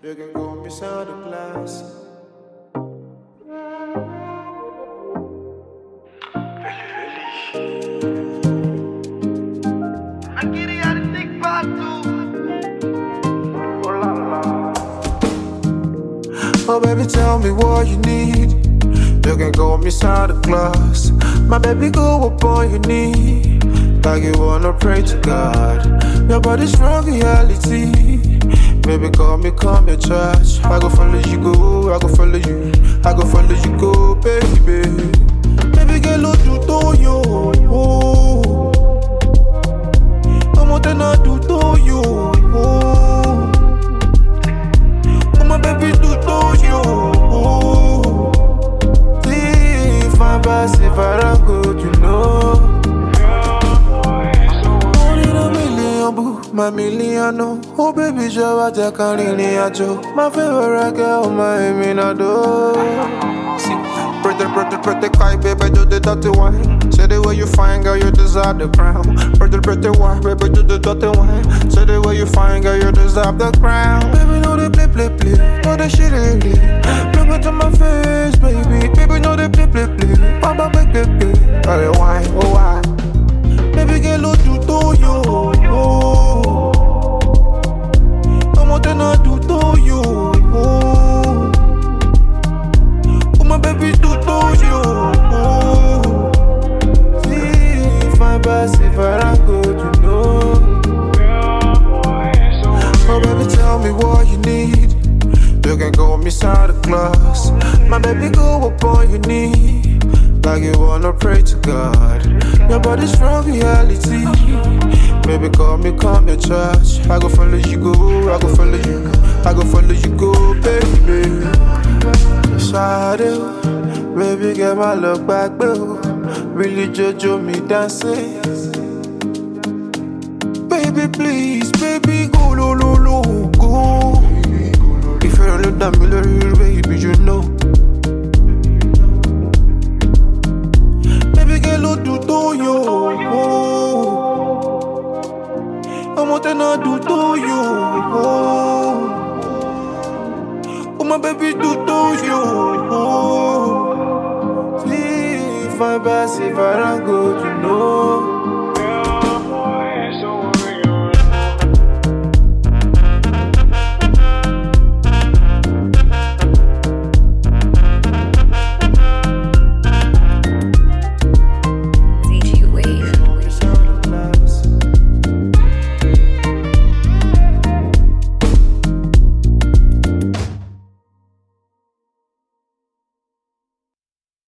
They can call me Santa Claus. Oh baby, tell me what you need. You can call me Santa Claus. My baby, go up on your knee, like you wanna pray to God. Your body's strong reality. Baby, call me trash. I go follow you, go. I go follow you. I go follow you, go, baby. Baby, get low to you. I'm what I do to you. My baby do to you. If I'm bad, if I don't good, you know. Only a million, boo, my million, no. Oh baby, Java, Jack, and Ajo. My favorite girl, my Eminado. Pretty, quiet, baby, do the dirty wine. Say the way you find, girl, you deserve the crown. Pretty, white, baby, do the dirty wine. Say the way you find, girl, you deserve the crown. Baby, know they play, know they shit, look into my face, baby. Baby, know they play, Baba, baby, all the wine, oh why? Baby, get low to you. I'm what I do to you. My baby do to you. See if I'm bad, if I'm good, you know. Oh baby, tell me what you need. You can call me Santa Claus. My baby, go up on your knee, like you wanna pray to God. Your body's from reality. Baby, call me trash. I go follow you, go. I go follow you. I go follow you, go, baby. Shawty, baby, get my look back, bro. Really jojo me dancing. Baby, please, baby, go, lo, go. If you don't look at me, little baby, you know. Baby, get low to you. I'm what I do to you. Oh, my baby, do to you. See if I'm bad, if I don't go.